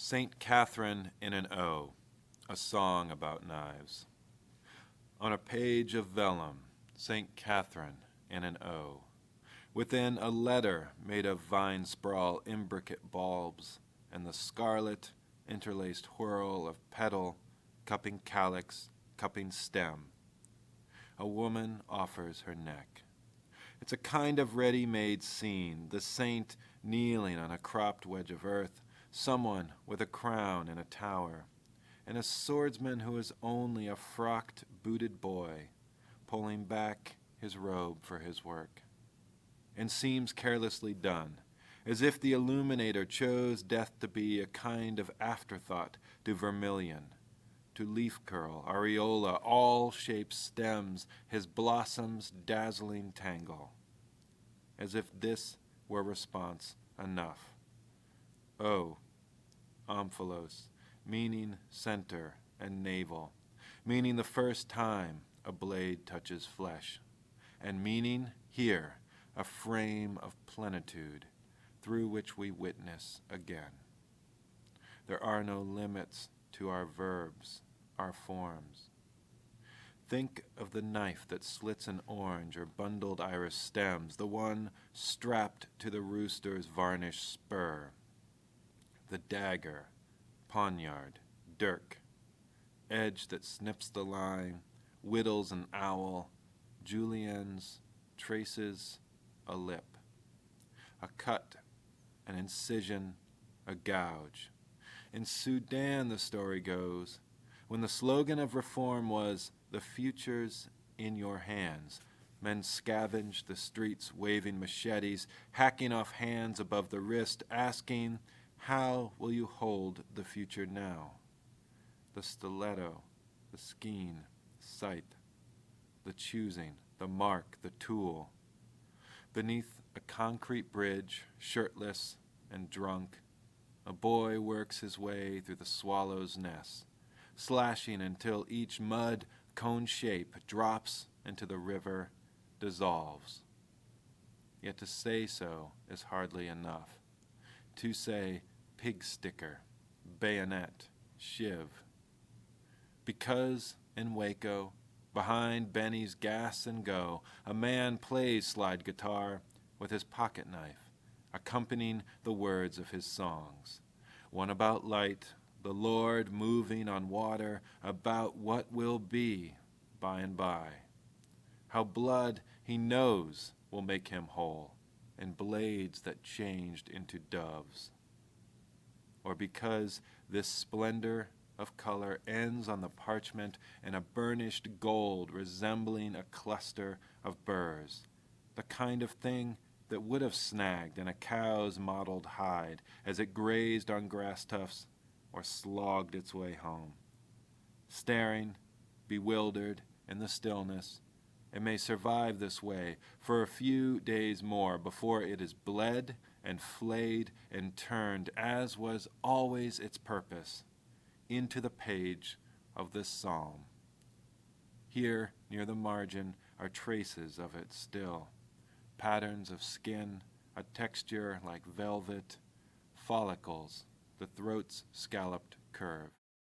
Saint Catherine in an O, a song about knives. On a page of vellum, Saint Catherine in an O. Within a letter made of vine sprawl imbricate bulbs, and the scarlet, interlaced whirl of petal, cupping calyx, cupping stem. A woman offers her neck. It's a kind of ready-made scene, the saint kneeling on a cropped wedge of earth, someone with a crown in a tower, and a swordsman who is only a frocked, booted boy, pulling back his robe for his work, and seems carelessly done, as if the illuminator chose death to be a kind of afterthought to vermilion, to leaf curl, areola, all shapes stems, his blossoms dazzling tangle, as if this were response enough. Oh, omphalos, meaning center and navel, meaning the first time a blade touches flesh, and meaning here a frame of plenitude through which we witness again. There are no limits to our verbs, our forms. Think of the knife that slits an orange or bundled iris stems, the one strapped to the rooster's varnished spur, the dagger, poniard, dirk, edge that snips the line, whittles an owl, juliennes, traces a lip, a cut, an incision, a gouge. In Sudan, the story goes, when the slogan of reform was, "The future's in your hands," men scavenged the streets waving machetes, hacking off hands above the wrist, asking, how will you hold the future now? The stiletto, the skein, sight, the choosing, the mark, the tool. Beneath a concrete bridge, shirtless and drunk, a boy works his way through the swallow's nest, slashing until each mud cone shape drops into the river, dissolves. Yet to say so is hardly enough. To say pig sticker, bayonet, shiv. Because in Waco, behind Benny's gas and go, a man plays slide guitar with his pocket knife, accompanying the words of his songs. One about light, the Lord moving on water, about what will be by and by. How blood he knows will make him whole, and blades that changed into doves. Or because this splendor of color ends on the parchment in a burnished gold resembling a cluster of burrs, the kind of thing that would have snagged in a cow's mottled hide as it grazed on grass tufts or slogged its way home. Staring, bewildered in the stillness, it may survive this way for a few days more before it is bled and flayed and turned, as was always its purpose, into the page of this psalm. Here, near the margin, are traces of it still, patterns of skin, a texture like velvet, follicles, the throat's scalloped curve.